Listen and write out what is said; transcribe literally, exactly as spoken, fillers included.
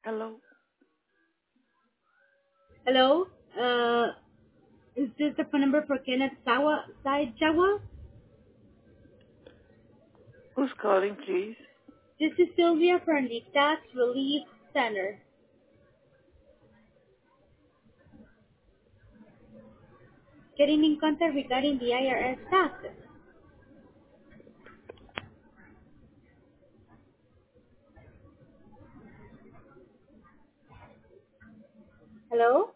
Hello, Hello. Uh, is this the phone number for Kenneth Sawa Saijawa? who's calling, please? This is Sylvia from the Tax Relief Center. Getting in contact regarding the I R S taxes. Hello.